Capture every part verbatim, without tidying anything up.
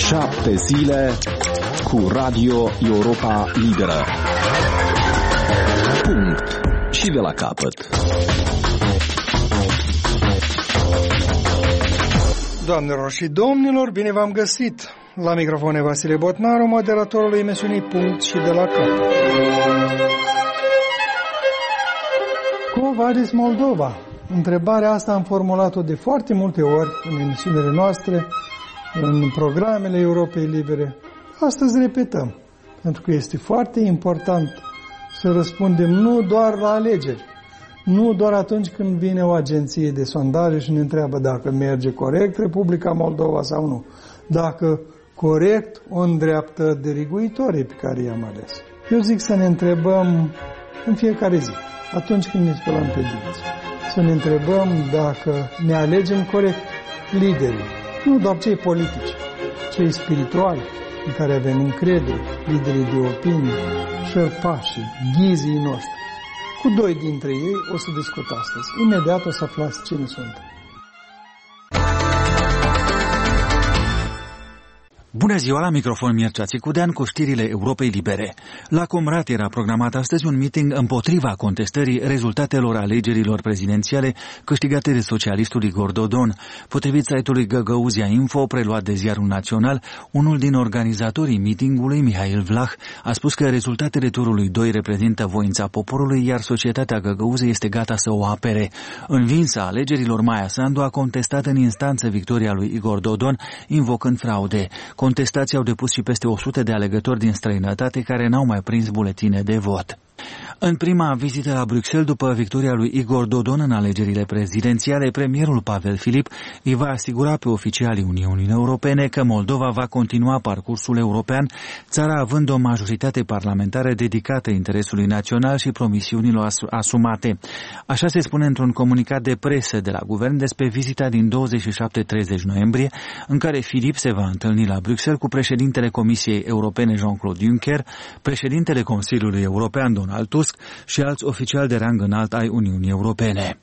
Șapte zile cu Radio Europa Liberă. Punct. Și de la capăt. Doamnelor și domnilor, bine v-am găsit! La microfon Vasile Botnaru, moderatorul emisiunii Punct și de la capăt. Quo vadis Moldova? Întrebarea asta am formulat-o de foarte multe ori în emisiunile noastre, în programele Europei Libere. Astăzi repetăm, pentru că este foarte important să răspundem nu doar la alegeri, nu doar atunci când vine o agenție de sondaje și ne întreabă dacă merge corect Republica Moldova sau nu, dacă corect o îndreaptă diriguitorii pe care i-am ales. Eu zic să ne întrebăm în fiecare zi, atunci când ne spălăm pe dinți, să ne întrebăm dacă ne alegem corect liderii, nu doar cei politici, cei spirituali, în care avem încredere, liderii de opinie, șerpașii, ghizii noștri. Cu doi dintre ei o să discut astăzi. Imediat o să aflați cine sunt. Bună ziua, la microfon Mircea Țicudean cu știrile Europei Libere. La Comrat era programat astăzi un meeting împotriva contestării rezultatelor alegerilor prezidențiale câștigate de socialistul Igor Dodon. Potrivit site-ului Găgăuzia Info, preluat de Ziarul Național, unul din organizatorii meetingului, Mihail Vlah, a spus că rezultatele turului doi reprezintă voința poporului, iar societatea Găgăuză este gata să o apere. Învinsa alegerilor, Maia Sandu a contestat în instanță victoria lui Igor Dodon, invocând fraude. Contestații au depus și peste o sută de alegători din străinătate care n-au mai prins buletine de vot. În prima vizită la Bruxelles după victoria lui Igor Dodon în alegerile prezidențiale, premierul Pavel Filip îi va asigura pe oficialii Uniunii Europene că Moldova va continua parcursul european, țara având o majoritate parlamentară dedicată interesului național și promisiunilor asumate. Așa se spune într-un comunicat de presă de la guvern despre vizita din douăzeci și șapte treizeci noiembrie, în care Filip se va întâlni la Bruxelles cu președintele Comisiei Europene Jean-Claude Juncker, președintele Consiliului European Donald Tusk și alți oficiali de rang înalt ai Uniunii Europene.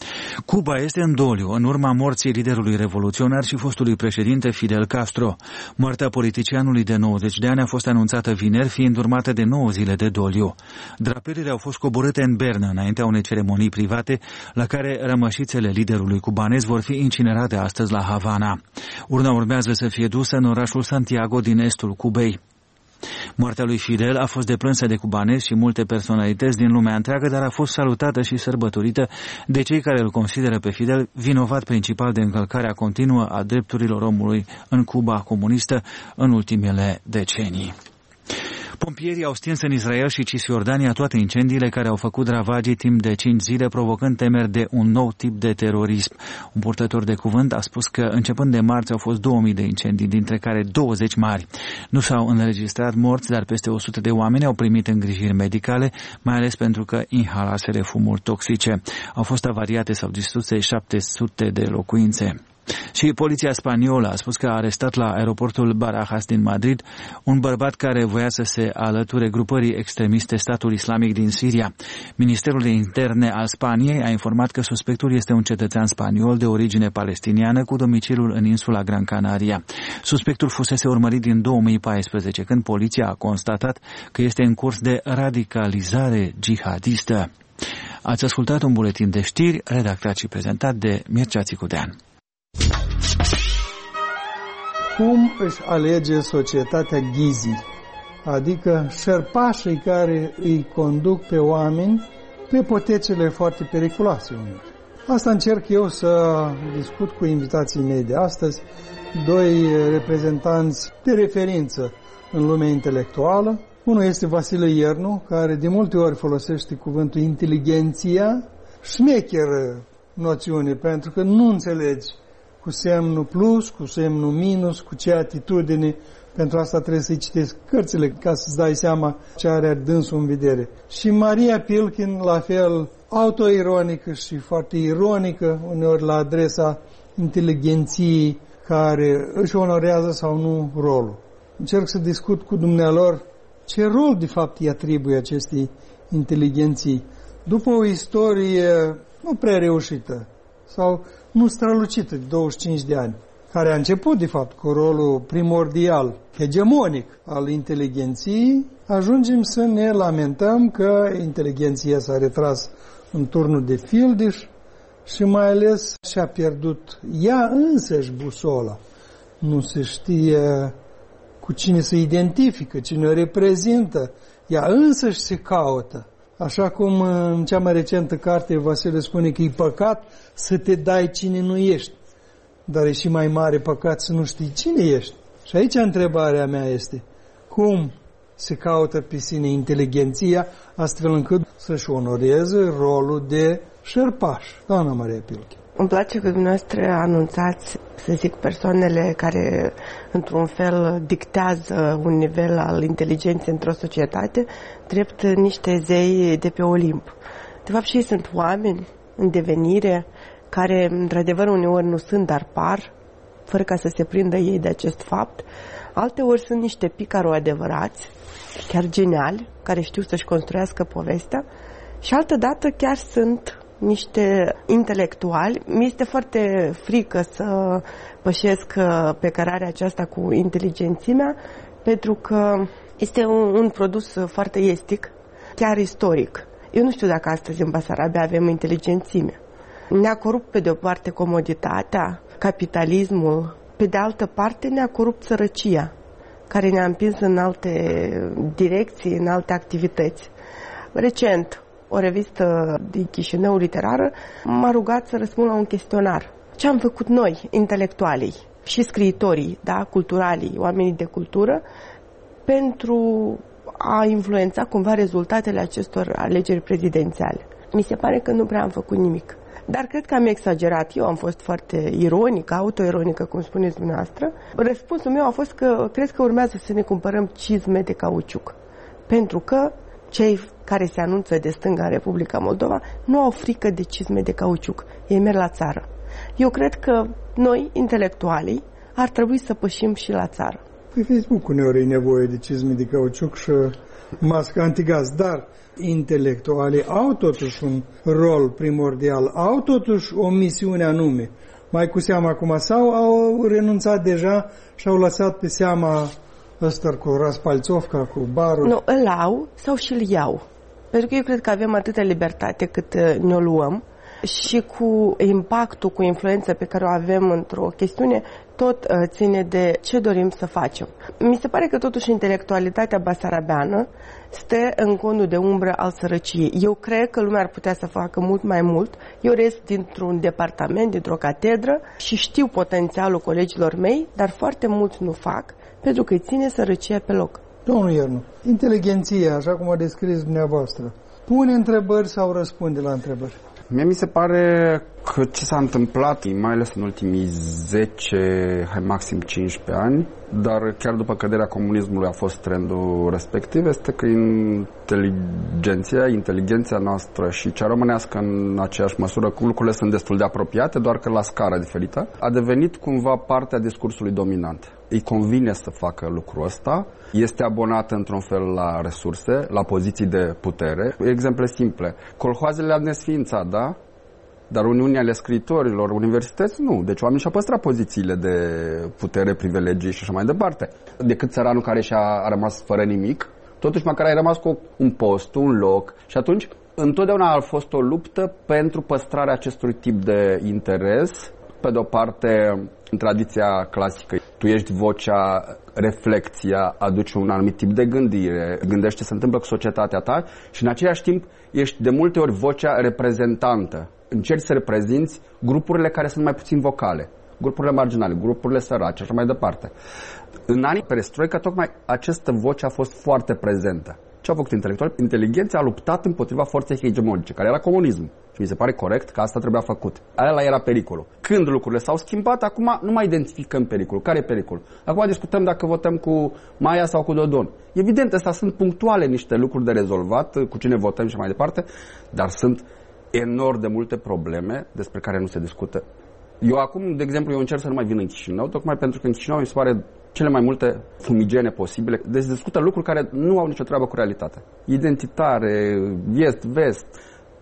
Cuba este în doliu în urma morții liderului revoluționar și fostului președinte Fidel Castro. Moartea politicianului de nouăzeci de ani a fost anunțată vineri, fiind urmată de nouă zile de doliu. Drapelele au fost coborâte în Berna înaintea unei ceremonii private, la care rămășițele liderului cubanez vor fi incinerate astăzi la Havana. Urna urmează să fie dusă în orașul Santiago din estul Cubei. Moartea lui Fidel a fost deplânsă de cubanezi și multe personalități din lumea întreagă, dar a fost salutată și sărbătorită de cei care îl consideră pe Fidel vinovat principal de încălcarea continuă a drepturilor omului în Cuba comunistă în ultimele decenii. Pompierii au stins în Israel și Cisjordania toate incendiile care au făcut ravagii timp de cinci zile, provocând temeri de un nou tip de terorism. Un purtător de cuvânt a spus că începând de marți au fost două mii de incendii, dintre care douăzeci mari. Nu s-au înregistrat morți, dar peste o sută de oameni au primit îngrijiri medicale, mai ales pentru că inhalaseră fumuri toxice. Au fost avariate sau distruse șapte sute de locuințe. Și poliția spaniolă a spus că a arestat la aeroportul Barajas din Madrid un bărbat care voia să se alăture grupării extremiste Statul Islamic din Siria. Ministerul de Interne al Spaniei a informat că suspectul este un cetățean spaniol de origine palestiniană cu domiciliul în insula Gran Canaria. Suspectul fusese urmărit din două mii paisprezece, când poliția a constatat că este în curs de radicalizare jihadistă. Ați ascultat un buletin de știri redactat și prezentat de Mircea Țicudean. Cum își alege societatea ghizii, adică șerpașii care îi conduc pe oameni pe potecele foarte periculoase uneori. Asta încerc eu să discut cu invitații mei de astăzi, doi reprezentanți de referință în lumea intelectuală. Unul este Vasile Iernu, care de multe ori folosește cuvântul inteligenția, șmecheră noțiune, pentru că nu înțelegi cu semnul plus, cu semnul minus, cu ce atitudine. Pentru asta trebuie să-i citești cărțile ca să-ți dai seama ce are dânsul în vedere. Și Maria Pilkin, la fel, autoironică și foarte ironică, uneori la adresa inteligenției care își onorează sau nu rolul. Încerc să discut cu dumnealor ce rol de fapt îi atribuie acestei inteligenții. După o istorie nu prea reușită sau nu strălucită de douăzeci și cinci de ani, care a început, de fapt, cu rolul primordial, hegemonic al inteligenției, ajungem să ne lamentăm că inteligenția s-a retras în turnul de fildeș și mai ales și-a pierdut ea însăși busola. Nu se știe cu cine se identifică, cine o reprezintă, ea însăși se caută. Așa cum în cea mai recentă carte Vasile spune că e păcat să te dai cine nu ești, dar e și mai mare păcat să nu știi cine ești. Și aici întrebarea mea este, cum se caută pe sine inteligenția astfel încât să-și onoreze rolul de șerpaș? Doamna Maria Pilche. Îmi place că dumneavoastră anunțați, să zic, persoanele care, într-un fel, dictează un nivel al inteligenței într-o societate, drept niște zei de pe Olimp. De fapt, și ei sunt oameni în devenire, care, într-adevăr, uneori nu sunt, dar par, fără ca să se prindă ei de acest fapt. Alteori sunt niște picaro adevărați, chiar geniali, care știu să-și construiască povestea, și altădată chiar sunt niște intelectuali. Mi este foarte frică să pășesc pe cărarea aceasta cu inteligențimea, pentru că este un, un produs foarte iestic, chiar istoric. Eu nu știu dacă astăzi în Basarabia avem inteligențime. Ne-a corupt pe de o parte comoditatea, capitalismul, pe de altă parte ne-a corupt sărăcia, care ne-a împins în alte direcții, în alte activități. Recent, o revistă din Chișinău literară m-a rugat să răspund la un chestionar. Ce am făcut noi, intelectualii și scriitorii, da, culturalii, oamenii de cultură, pentru a influența cumva rezultatele acestor alegeri prezidențiale? Mi se pare că nu prea am făcut nimic. Dar cred că am exagerat. Eu am fost foarte ironică, autoironică, cum spuneți dumneavoastră. Răspunsul meu a fost că cred că urmează să ne cumpărăm cizme de cauciuc. Pentru că cei care se anunță de stânga în Republica Moldova nu au frică de cizme de cauciuc. Ei merg la țară. Eu cred că noi, intelectualii, ar trebui să pășim și la țară. Pe Facebook uneori e nevoie de cizme de cauciuc și mască antigaz, dar intelectualii au totuși un rol primordial, au totuși o misiune anume. Mai cu seama acum, sau au renunțat deja și au lăsat pe seama ăsta cu Raspalțovca, cu barul? Nu, îl au sau și-l iau. Pentru că eu cred că avem atâta libertate cât ne-o luăm și cu impactul, cu influența pe care o avem într-o chestiune, tot uh, ține de ce dorim să facem. Mi se pare că totuși intelectualitatea basarabeană stă în condul de umbră al sărăciei. Eu cred că lumea ar putea să facă mult mai mult. Eu rest dintr-un departament, dintr-o catedră și știu potențialul colegilor mei, dar foarte mulți nu fac pentru că îi ține sărăcia pe loc. Domnul Iernu, inteligenția, așa cum a descris dumneavoastră, pune întrebări sau răspunde la întrebări? Mie mi se pare că ce s-a întâmplat, mai ales în ultimii zece, hai maxim cincisprezece ani, dar chiar după căderea comunismului a fost trendul respectiv, este că inteligenția, inteligenția noastră și cea românească în aceeași măsură, cum lucrurile sunt destul de apropiate, doar că la scară diferită, a devenit cumva partea discursului dominant. Îi convine să facă lucrul ăsta, este abonată într-un fel la resurse, la poziții de putere. Exemple simple. Colhoazele le-a nesființat, da? Dar Uniunea ale Scriitorilor, universități, nu. Deci oamenii și-au păstrat pozițiile de putere, privilegii și așa mai departe. Decât țăranul care și-a a rămas fără nimic, totuși măcar ai rămas cu un post, un loc. Și atunci, întotdeauna a fost o luptă pentru păstrarea acestui tip de interes. Pe de-o parte, în tradiția clasică, tu ești vocea, reflecția, aduci un anumit tip de gândire, gândești ce se întâmplă cu societatea ta și în același timp ești de multe ori vocea reprezentantă. Încerci să reprezinți grupurile care sunt mai puțin vocale, grupurile marginale, grupurile sărace și așa mai departe. În anii perestroică, tocmai această voce a fost foarte prezentă. Ce au făcut intelectuali? Inteligența a luptat împotriva forței hegemonice, care era comunismul. Și mi se pare corect că asta trebuia făcut. Aia era pericolul. Când lucrurile s-au schimbat, acum nu mai identificăm pericolul. Care e pericolul? Acum discutăm dacă votăm cu Maia sau cu Dodon. Evident, astea sunt punctuale niște lucruri de rezolvat, cu cine votăm și mai departe, dar sunt enorm de multe probleme despre care nu se discută. Eu acum, de exemplu, eu încerc să nu mai vin în Chișinău, tocmai pentru că în Chișinău mi se pare cele mai multe fumigene posibile. Deci se discută lucruri care nu au nicio treabă cu realitatea. Identitare, est, vest.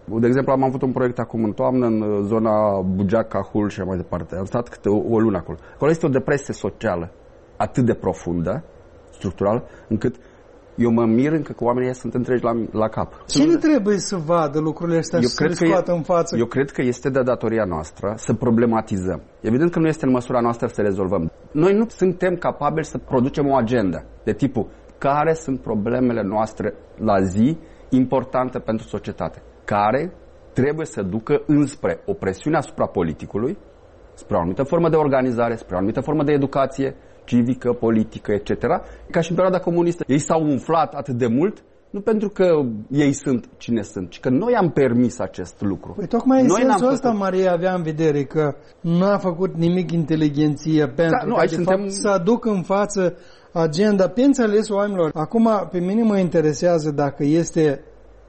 De exemplu, am avut un proiect acum în toamnă în zona Bugeac, Cahul și mai departe. Am stat câte o, o lună acolo. Acolo este o depresie socială atât de profundă, structurală, încât eu mă mir încă că oamenii sunt întregi la, la cap. Cine trebuie să vadă lucrurile astea și să le scoată în față? Eu cred că este de datoria noastră să problematizăm. Evident că nu este în măsura noastră să rezolvăm. Noi nu suntem capabili să producem o agendă de tipul care sunt problemele noastre la zi importante pentru societate, care trebuie să ducă înspre o presiune asupra politicului, spre o anumită formă de organizare, spre o anumită formă de educație civică, politică, et cetera. Ca și în perioada comunistă. Ei s-au umflat atât de mult, nu pentru că ei sunt cine sunt, ci că noi am permis acest lucru. Păi tocmai în noi sensul ăsta făcut... Maria avea în vedere că nu a făcut nimic inteligenția pentru da, nu, că de suntem... fapt să aduc în față agenda pe înțeles oamenilor. Acum pe mine mă interesează dacă este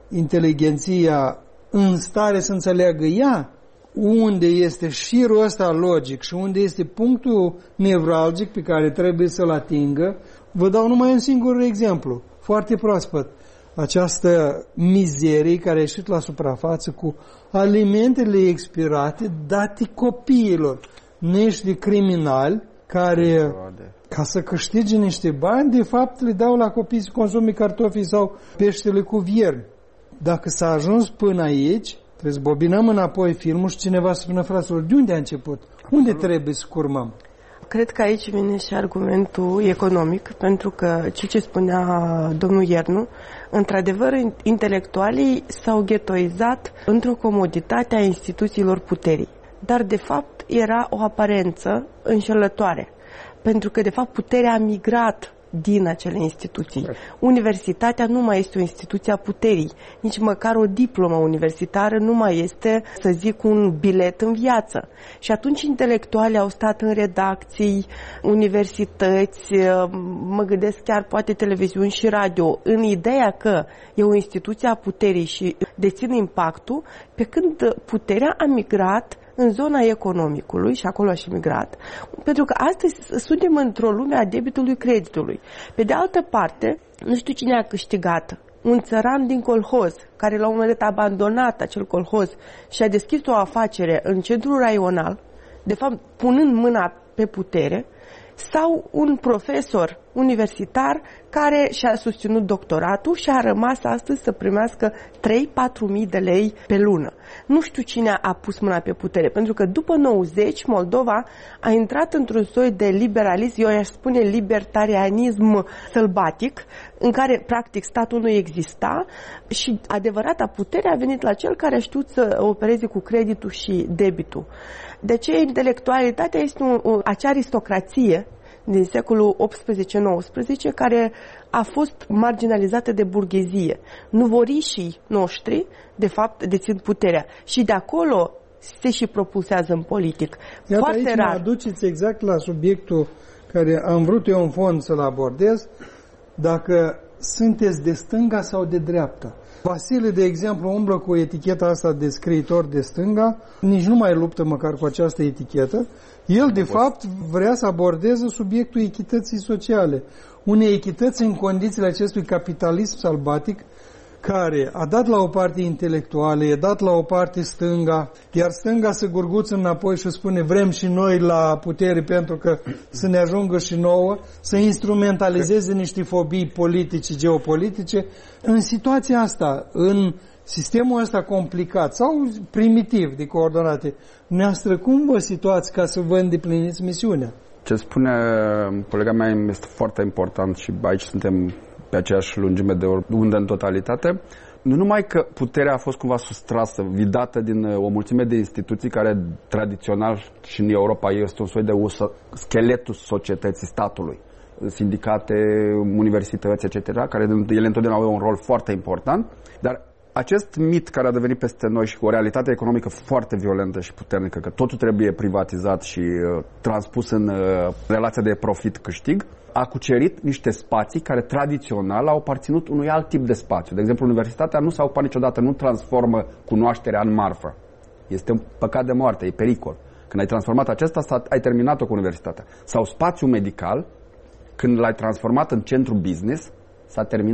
inteligenția în stare să înțeleagă ea unde este șirul ăsta logic și unde este punctul nevralgic pe care trebuie să-l atingă. Vă dau numai un singur exemplu, foarte proaspăt. Această mizerie care a ieșit la suprafață cu alimentele expirate date copiilor, niște criminali care, ca să câștige niște bani, de fapt le dau la copii să consume cartofii sau peștele cu viermi. Dacă s-a ajuns până aici, trebuie să bobinăm înapoi filmul și cineva să spună, fraților, de unde a început? Unde trebuie să curmăm? Cred că aici vine și argumentul economic, pentru că ceea ce spunea domnul Iernu, într-adevăr, intelectualii s-au ghetoizat într-o comoditate a instituțiilor puterii. Dar, de fapt, era o aparență înșelătoare, pentru că, de fapt, puterea a migrat din acele instituții. Universitatea nu mai este o instituție a puterii, nici măcar o diplomă universitară nu mai este, să zic, un bilet în viață. Și atunci intelectualii au stat în redacții, universități, mă gândesc chiar poate televiziuni și radio, în ideea că e o instituție a puterii și deține impactul, pe când puterea a migrat în zona economicului, și acolo a și migrat, pentru că astăzi suntem într-o lume a debitului creditului. Pe de altă parte, nu știu cine a câștigat, un țăran din colhoz, care la un moment dat a abandonat acel colhoz și a deschis o afacere în centrul raional, de fapt punând mâna pe putere, sau un profesor universitar care și-a susținut doctoratul și a rămas astăzi să primească trei patru mii de lei pe lună. Nu știu cine a pus mâna pe putere, pentru că după nouăzeci Moldova a intrat într-un soi de liberalism, eu aș spune libertarianism sălbatic, în care practic statul nu exista și adevărata putere a venit la cel care a știut să opereze cu creditul și debitul. De ce intelectualitatea este un, o, acea aristocrație din secolul optsprezece nouăsprezece care a fost marginalizată de burghezie. Nuvorișii noștri, de fapt, dețin puterea și de acolo se și propulsează în politic. Iată, foarte aici rar. mă aduceți exact la subiectul care am vrut eu în fond să-l abordez, dacă sunteți de stânga sau de dreapta. Vasile, de exemplu, umblă cu eticheta asta de scriitor de stânga, nici nu mai luptă măcar cu această etichetă. El, de fapt, vrea să abordeze subiectul echității sociale. Unei echități în condițiile acestui capitalism sălbatic, care a dat la o parte intelectuale, a dat la o parte stânga, iar stânga se gurguță înapoi și spune vrem și noi la putere pentru că să ne ajungă și nouă, să instrumentalizeze niște fobii politice, geopolitice. În situația asta, în sistemul ăsta complicat sau primitiv de coordonate, noastră, cum vă situați ca să vă îndepliniți misiunea? Ce spune colega mea este foarte important și aici suntem pe aceeași lungime de undă în totalitate. Nu numai că puterea a fost cumva sustrasă, vidată din o mulțime de instituții care tradițional și în Europa este un soi de usă, scheletul societății statului, sindicate, universități, et cetera, care ele întotdeauna au un rol foarte important, dar acest mit care a devenit peste noi și cu o realitate economică foarte violentă și puternică, că totul trebuie privatizat și uh, transpus în uh, relația de profit-câștig, a cucerit niște spații care tradițional au aparținut unui alt tip de spațiu. De exemplu, universitatea nu s-a ocupat niciodată, nu transformă cunoașterea în marfă. Este un păcat de moarte, e pericol. Când ai transformat acesta, ai terminat-o cu universitatea. Sau spațiul medical, când l-ai transformat în centru business, s-a terminat.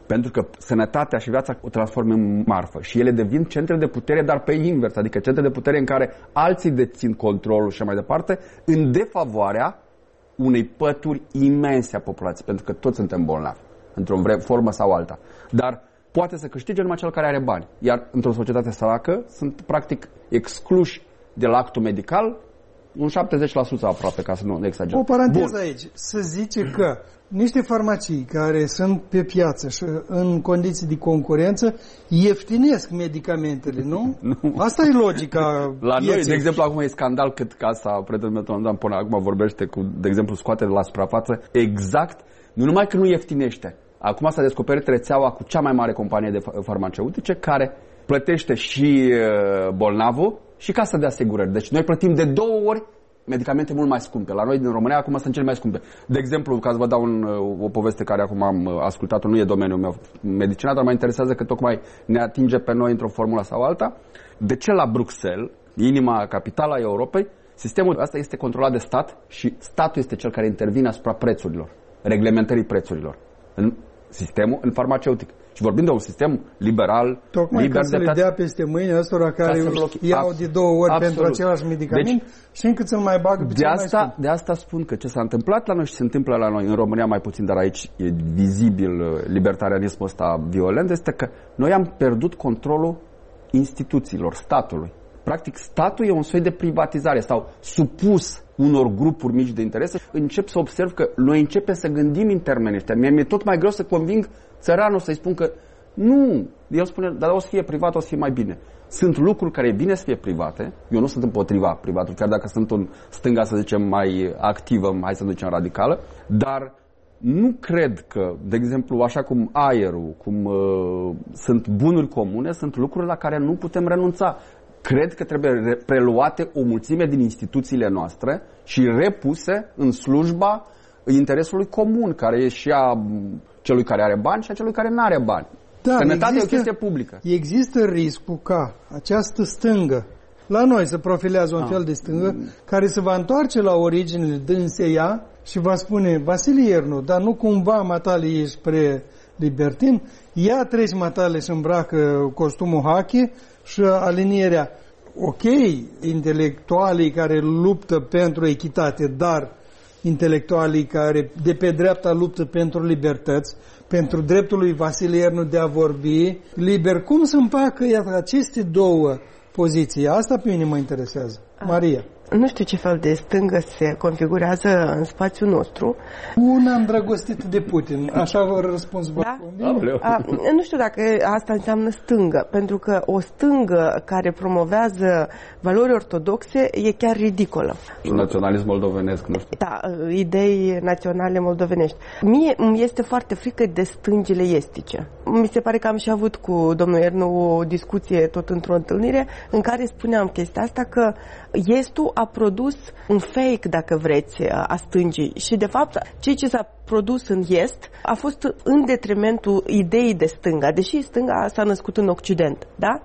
Pentru că sănătatea și viața o transformă în marfă și ele devin centre de putere, dar pe invers, adică centre de putere în care alții dețin controlul și mai departe, în defavoarea unei pături imense a populației, pentru că toți suntem bolnavi, într-o formă sau alta. Dar poate să câștige numai cel care are bani. Iar într-o societate săracă sunt practic excluși de la actul medical un șaptezeci la sută aproape, ca să nu exagerăm. O paranteză Bun. aici. Să zice că niște farmacii care sunt pe piață și în condiții de concurență ieftinesc medicamentele, nu? Nu. Asta e logica La pieței. noi, de exemplu, acum e scandal cât casa prietenului meu, până acum vorbește cu, de exemplu, scoatere la suprafață exact, nu numai că nu ieftinește. Acum s-a descoperit rețeaua cu cea mai mare companie de farmaceutice care plătește și bolnavul și casa de asigurări. Deci noi plătim de două ori medicamente mult mai scumpe. La noi din România acum sunt cele mai scumpe. De exemplu, ca să vă dau un, o poveste care acum am ascultat-o, nu e domeniul meu medicina, dar mă interesează că tocmai ne atinge pe noi într-o formulă sau alta. De ce la Bruxelles, inima, capitala Europei, sistemul ăsta este controlat de stat și statul este cel care intervine asupra prețurilor, reglementării prețurilor în sistemul, în farmaceutic. Și vorbim de un sistem liberal, tocmai liber ca să de le dea peste mâini ăstora care iau de două ori absolut. pentru același medicament deci, și încât să-l mai bagă pe de cel asta, mai scump. De asta spun că ce s-a întâmplat la noi și se întâmplă la noi, în România mai puțin, dar aici e vizibil libertarianismul ăsta violent, este că noi am pierdut controlul instituțiilor, statului. Practic, statul e un soi de privatizare sau supus unor grupuri mici de interese. Încep să observ că noi începem să gândim în termeni ăștia. Mie mi-e tot mai greu să conving țăranul să-i spun că nu, el spune, dar o să fie privat, o să fie mai bine. Sunt lucruri care e bine să fie private. Eu nu sunt împotriva privatului, chiar dacă sunt în stânga, să zicem, mai activă, hai să zicem radicală, dar nu cred că, de exemplu, așa cum aerul, cum uh, sunt bunuri comune, sunt lucruri la care nu putem renunța. Cred că trebuie preluate o mulțime din instituțiile noastre și repuse în slujba interesului comun, care e și a celui care are bani și a celui care nu are bani. Da, Sănătatea există, e o chestie publică. Există riscul ca această stângă, la noi se profilează un ah. fel de stângă, care se va întoarce la originele dânseia și va spune, Vasile Iernu, dar nu cumva matale ești spre libertin, ia treci matale și îmbracă costumul haki și alinierea. Ok, intelectualii care luptă pentru echitate, dar intelectualii care de pe dreapta luptă pentru libertăți, pentru dreptul lui Vasile Iernu de a vorbi liber. Cum se împacă aceste două poziții? Asta pe mine mă interesează. Maria. Nu știu ce fel de stângă se configurează în spațiul nostru. Una îndrăgostită de Putin. Așa vă răspuns. Da? A, nu știu dacă asta înseamnă stângă, pentru că o stângă care promovează valori ortodoxe e chiar ridicolă. Naționalism moldovenesc, nu știu. Da, idei naționale moldovenești. Mie îmi este foarte frică de stângile estice. Mi se pare că am și avut cu domnul Iernu o discuție tot într-o întâlnire în care spuneam chestia asta, că estul a produs un fake, dacă vreți, a stângii și de fapt ceea ce s-a produs în est a fost în detrimentul ideii de stânga, deși stânga s-a născut în Occident, da?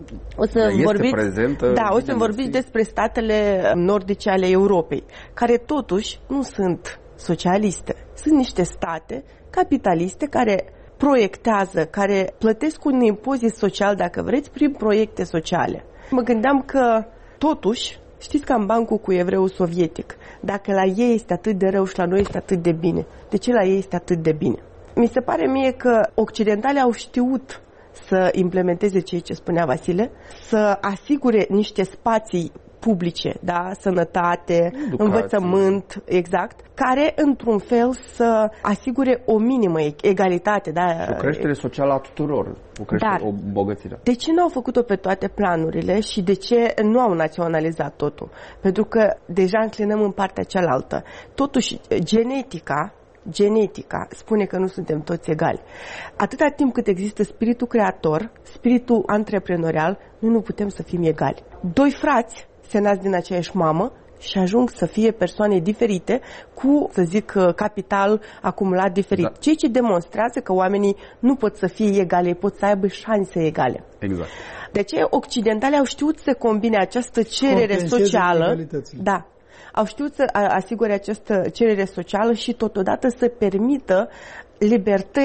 O să este vorbiți, prezentă, da, o să vorbiți despre statele nordice ale Europei, care totuși nu sunt socialiste. Sunt niște state capitaliste care proiectează, care plătesc un impozit social, dacă vreți, prin proiecte sociale. Mă gândeam că totuși, știți că am bancul cu evreul sovietic. Dacă la ei este atât de rău și la noi este atât de bine, de ce la ei este atât de bine? Mi se pare mie că occidentalii au știut să implementeze ceea ce spunea Vasile, să asigure niște spații publice, da, sănătate, educație, învățământ, exact, care într-un fel să asigure o minimă egalitate, da, o creștere socială a tuturor, o creștere, dar, o îmbogățire. De ce nu au făcut-o pe toate planurile și de ce nu au naționalizat totul? Pentru că deja înclinăm în partea cealaltă. Totuși, genetica Genetica spune că nu suntem toți egali. Atâta timp cât există spiritul creator, spiritul antreprenorial, noi nu putem să fim egali. Doi frați se nasc din aceeași mamă și ajung să fie persoane diferite cu, să zic, capital acumulat diferit. Da. Ceea ce demonstrează că oamenii nu pot să fie egale, pot să aibă șanse egale. Exact. De aceea occidentalii au știut să combine această cerere socială, da, au știut să asigure această cerere socială și totodată să permită libertăți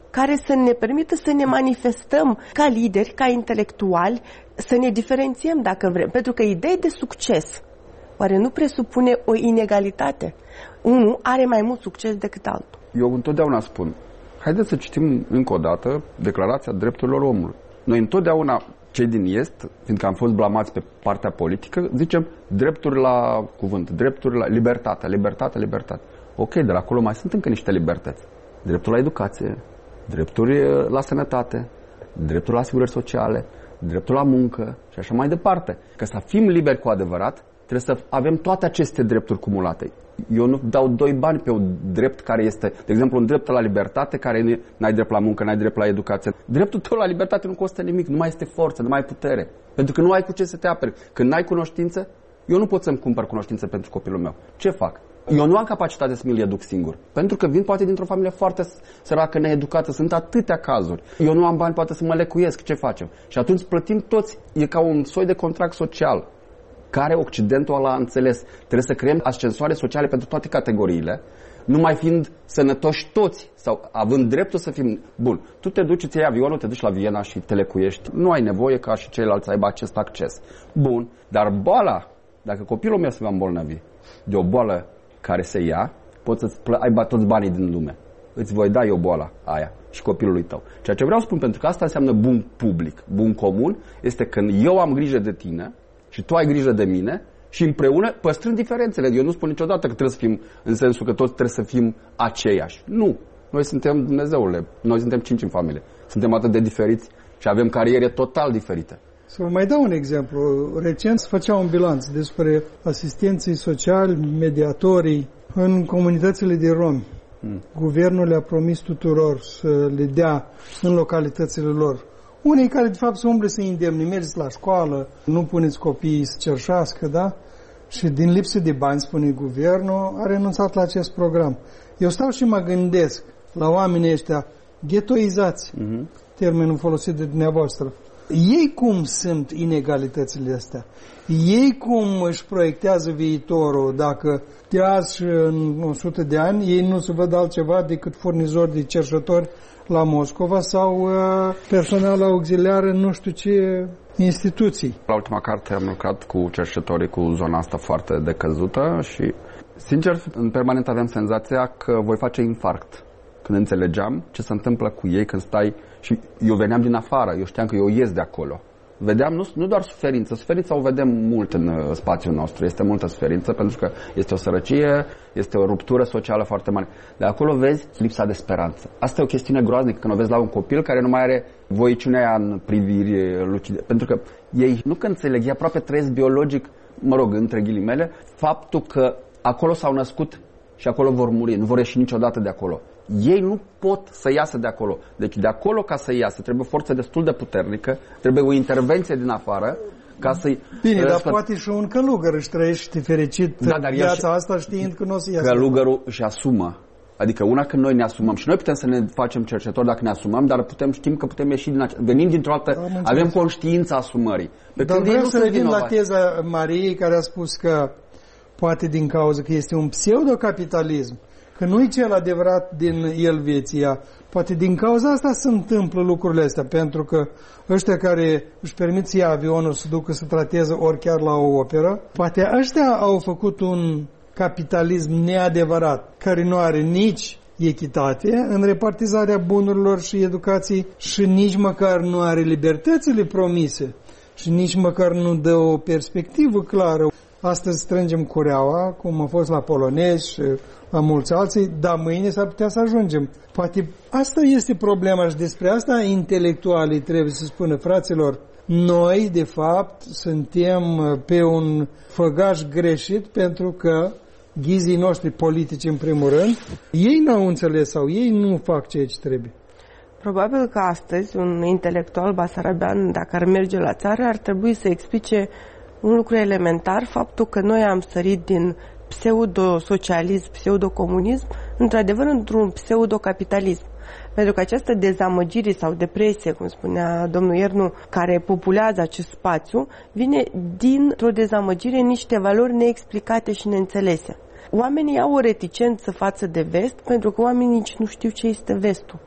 care să ne permită să ne manifestăm ca lideri, ca intelectuali, să ne diferențiem dacă vrem. Pentru că ideea de succes oare nu presupune o inegalitate? Unul are mai mult succes decât altul. Eu întotdeauna spun, haideți să citim încă o dată Declarația Drepturilor Omului. Noi întotdeauna, cei din Est, fiindcă am fost blamați pe partea politică, zicem drepturi la cuvânt, drepturi la libertate, libertate, libertate. Ok, de la acolo mai sunt încă niște libertăți. Dreptul la educație, drepturi la sănătate, dreptul la asigurări sociale, dreptul la muncă și așa mai departe. Că să fim liberi cu adevărat, trebuie să avem toate aceste drepturi cumulate. Eu nu dau doi bani pe un drept care este, de exemplu, un drept la libertate, care n-ai drept la muncă, n-ai drept la educație. Dreptul tău la libertate nu costă nimic, nu mai este forță, nu mai ai putere. Pentru că nu ai cu ce să te aperi. Când n-ai cunoștință, eu nu pot să-mi cumpăr cunoștință pentru copilul meu. Ce fac? Eu nu am capacitate să mi-l educ singur. Pentru că vin poate dintr-o familie foarte săracă, needucată. Sunt atâtea cazuri. Eu nu am bani poate să mă lecuiesc. Ce facem? Și atunci plătim toți. E ca un soi de contract social care Occidentul a înțeles. Trebuie să creăm ascensoare sociale pentru toate categoriile, nu mai fiind sănătoși toți sau având dreptul să fim bun. Tu te duci, îți iei avionul, te duci la Viena și te lecuiești. Nu ai nevoie ca și ceilalți să aibă acest acces. Bun, dar boala, dacă copilul meu se va îmbolnăvi de o boală care se ia, poți să aibă toți banii din lume. Îți voi da eu boala aia și copilului tău. Ceea ce vreau să spun, pentru că asta înseamnă bun public, bun comun, este când eu am grijă de tine și tu ai grijă de mine și împreună păstrând diferențele. Eu nu spun niciodată că trebuie să fim în sensul că toți trebuie să fim aceiași. Nu. Noi suntem Dumnezeule. Noi suntem cinci în familie. Suntem atât de diferiți și avem cariere total diferite. Să vă mai dau un exemplu. Recent se făcea un bilanț despre asistenții sociali, mediatorii în comunitățile de romi. Hmm. Guvernul le-a promis tuturor să le dea în localitățile lor. Unii care, de fapt, se umble să îndemne, mergeți la școală, nu puneți copiii să cerșească, da? Și din lipsă de bani, spune guvernul, a renunțat la acest program. Eu stau și mă gândesc la oamenii ăștia ghetoizați, uh-huh. termenul folosit de dumneavoastră. Ei cum sunt inegalitățile astea? Ei cum își proiectează viitorul dacă de azi și în o sută de ani ei nu se văd altceva decât furnizori de cerșători la Moscova sau uh, personal auxiliar în nu știu ce instituții. La ultima carte am lucrat cu cerșătorii cu zona asta foarte decăzută și, sincer, în permanent aveam senzația că voi face infarct când înțelegeam ce se întâmplă cu ei când stai. Și eu veneam din afară, eu știam că eu ies de acolo. Vedeam nu, nu doar suferință, suferința o vedem mult în uh, spațiul nostru, este multă suferință pentru că este o sărăcie, este o ruptură socială foarte mare. De acolo vezi lipsa de speranță. Asta e o chestiune groaznică când o vezi la un copil care nu mai are voiciunea aia în priviri lucide. Pentru că ei nu că înțeleg, ei aproape trăiesc biologic, mă rog, între ghilimele, faptul că acolo s-au născut și acolo vor muri, nu vor ieși niciodată de acolo. Ei nu pot să iasă de acolo. Deci de acolo ca să iasă trebuie o forță destul de puternică, trebuie o intervenție din afară ca să-i... Bine, dar să... poate și un călugăr își trăiește fericit da, dar viața și... asta știind că nu o să iasă. Călugărul își asumă. Adică una când noi ne asumăm și noi putem să ne facem cercetători dacă ne asumăm, dar putem știm că putem ieși din acea... Venim dintr-o altă... Da, avem conștiința asumării. Pe dar vreau să revin la teza Mariei care a spus că poate din cauza că este un pseudocapitalism, că nu e cel adevărat din Elveția. Poate din cauza asta se întâmplă lucrurile astea, pentru că ăștia care își permit să ia avionul să ducă să trateze ori chiar la o operă, poate ăștia au făcut un capitalism neadevărat, care nu are nici echitate în repartizarea bunurilor și educației și nici măcar nu are libertățile promise și nici măcar nu dă o perspectivă clară. Astăzi strângem cureaua, cum a fost la polonezi și la mulți alții, dar mâine s-ar putea să ajungem. Poate asta este problema și despre asta intelectualii trebuie să spună, fraților, noi, de fapt, suntem pe un făgaș greșit pentru că ghizii noștri politici, în primul rând, ei n-au înțeles sau ei nu fac ceea ce trebuie. Probabil că astăzi un intelectual basarabean, dacă ar merge la țară, ar trebui să explice un lucru elementar, faptul că noi am sărit din pseudo-socialism, pseudo-comunism, într-adevăr într-un pseudo-capitalism. Pentru că această dezamăgire sau depresie, cum spunea domnul Iernu, care populează acest spațiu, vine dintr-o dezamăgire în niște valori neexplicate și neînțelese. Oamenii au o reticență față de vest, pentru că oamenii nici nu știu ce este vestul.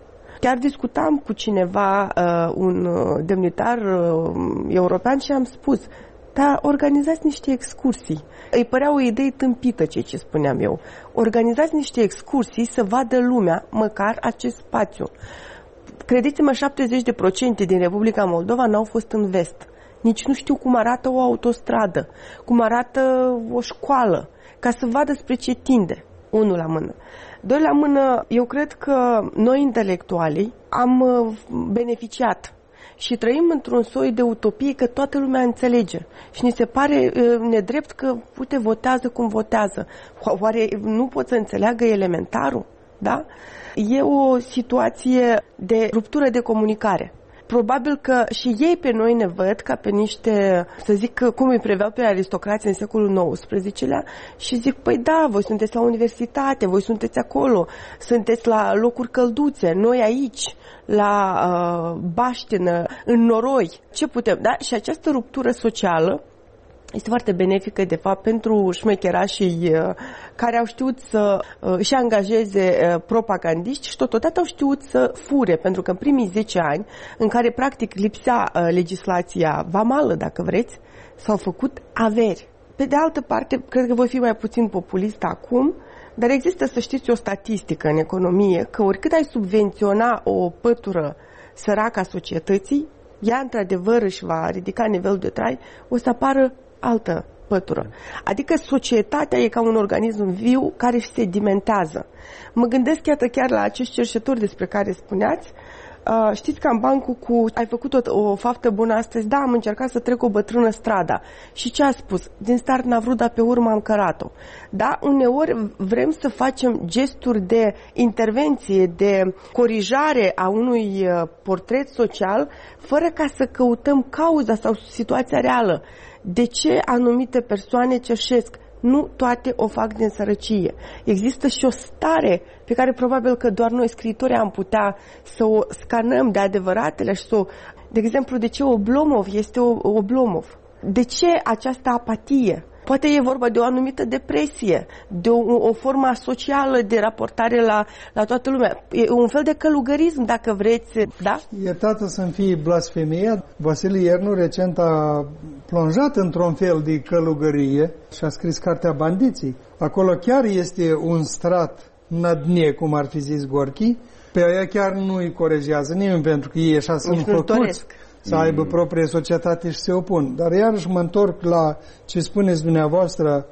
Chiar discutam cu cineva, uh, un demnitar uh, european și am spus, dar organizați niște excursii. Îi părea o idee tâmpită ceea ce spuneam eu. Organizați niște excursii să vadă lumea măcar acest spațiu. Credeți-mă, șaptezeci la sută din Republica Moldova n-au fost în vest. Nici nu știu cum arată o autostradă, cum arată o școală, ca să vadă spre ce tinde. Unul la mână. Doi la mână, eu cred că noi, intelectualii, am beneficiat și trăim într-un soi de utopie că toată lumea înțelege. Și ni se pare nedrept că, uite, votează cum votează. Oare nu pot să înțeleagă elementarul? Da? E o situație de ruptură de comunicare. Probabil că și ei pe noi ne văd ca pe niște, să zic, cum îi preveau pe aristocrații în secolul nouăsprezecelea și zic, păi da, voi sunteți la universitate, voi sunteți acolo, sunteți la locuri călduțe, noi aici, la uh, baștină, în noroi, ce putem, da? Și această ruptură socială este foarte benefică, de fapt, pentru șmecherașii uh, care au știut să uh, își angajeze uh, propagandiști și totodată au știut să fure, pentru că în primii zece ani, în care practic lipsea uh, legislația vamală, dacă vreți, s-au făcut averi. Pe de altă parte, cred că voi fi mai puțin populist acum, dar există, să știți, o statistică în economie, că oricât ai subvenționa o pătură săracă a societății, ea într-adevăr își va ridica nivelul de trai, o să apară altă pătură. Adică societatea e ca un organism viu care își sedimentează. Mă gândesc iată chiar la acești cercetători despre care spuneați. Uh, știți că în bancul cu ai făcut o, o faptă bună astăzi? Da, am încercat să trec o bătrână strada. Și ce a spus? Din start n-a vrut, dar pe urmă am cărat-o. Da, uneori vrem să facem gesturi de intervenție, de corijare a unui portret social, fără ca să căutăm cauza sau situația reală. De ce anumite persoane cerșesc? Nu toate o fac din sărăcie. Există și o stare pe care probabil că doar noi, scriitorii, am putea să o scanăm de adevăratele și să o... De exemplu, de ce Oblomov este Oblomov? De ce această apatie? Poate e vorba de o anumită depresie, de o, o formă socială de raportare la, la toată lumea. E un fel de călugărism, dacă vreți, da? Iertată să-mi fie blasfemia. Vasile Iernu recent a plonjat într-un fel de călugărie și a scris cartea Bandiții. Acolo chiar este un strat nădnie, cum ar fi zis Gorki. Pe aia chiar nu îi corejează nimeni, pentru că ei așa sunt făcuți să aibă proprie societate și se opun. Dar iarăși mă întorc la ce spuneți dumneavoastră,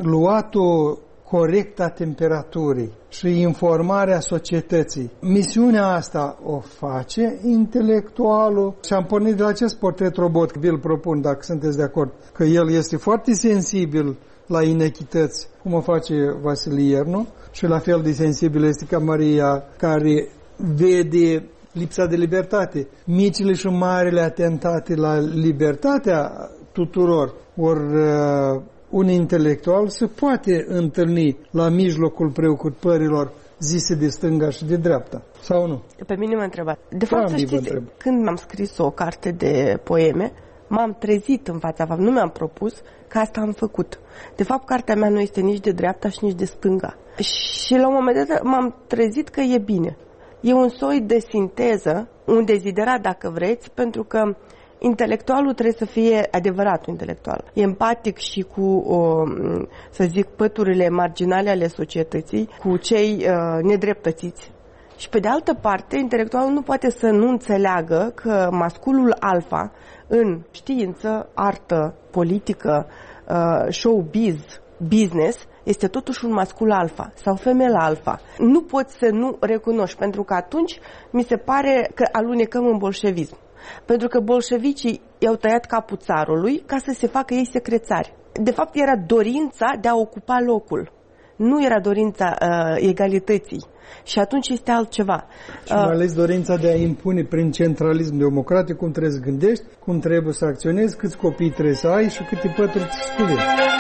luatul corect a temperaturii și informarea societății. Misiunea asta o face intelectualul și am pornit de la acest portret robot, vi-l propun, dacă sunteți de acord, că el este foarte sensibil la inechități, cum o face Vasile Iernu, și la fel de sensibil este ca Maria, care vede lipsa de libertate, micile și marile atentate la libertatea tuturor. Ori uh, un intelectual se poate întâlni la mijlocul preocupărilor zise de stânga și de dreapta, sau nu? Pe mine m-a întrebat. De fapt, să știți, când am scris o carte de poeme, m-am trezit în fața faptului, nu mi-am propus, că asta am făcut. De fapt, cartea mea nu este nici de dreapta și nici de stânga. Și la un moment dat m-am trezit că e bine. E un soi de sinteză, un deziderat, dacă vreți, pentru că intelectualul trebuie să fie adevăratul intelectual. Empatic și cu, o, să zic, păturile marginale ale societății, cu cei uh, nedreptățiți. Și pe de altă parte, intelectualul nu poate să nu înțeleagă că masculul alfa în știință, artă, politică, uh, showbiz, business, este totuși un mascul alfa sau femeie alfa. Nu poți să nu recunoști, pentru că atunci mi se pare că alunecăm în bolșevism. Pentru că bolșevicii i-au tăiat capul țarului ca să se facă ei secrețari. De fapt, era dorința de a ocupa locul. Nu era dorința uh, egalității. Și atunci este altceva. Și mai ales dorința de a impune prin centralism democratic cum trebuie să gândești, cum trebuie să acționezi, câți copii trebuie să ai și câte pături ți scuvie.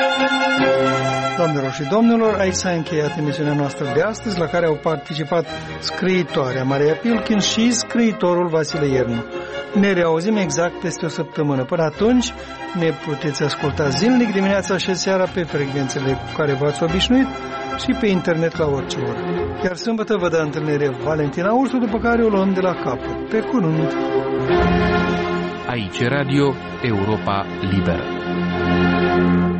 Doamnelor și domnilor, aici s-a încheiat emisiunea noastră de astăzi, la care au participat scriitoarea Maria Pilkin și scriitorul Vasile Iernu. Ne reauzim exact peste o săptămână. Până atunci ne puteți asculta zilnic dimineața și seara pe frecvențele cu care v-ați obișnuit. și pe internet la orice oră. Iar sâmbătă vă dă întâlnire Valentina Ursu, după care o luăm de la capăt. Pe curând! Aici Radio Europa Liberă.